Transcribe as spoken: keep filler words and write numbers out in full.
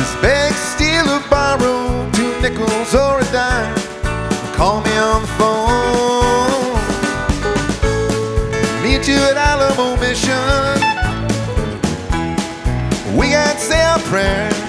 beg, steal, or borrow two nickels or a dime. Call me on the phone. Meet you at Alamo Mission. We got say our prayers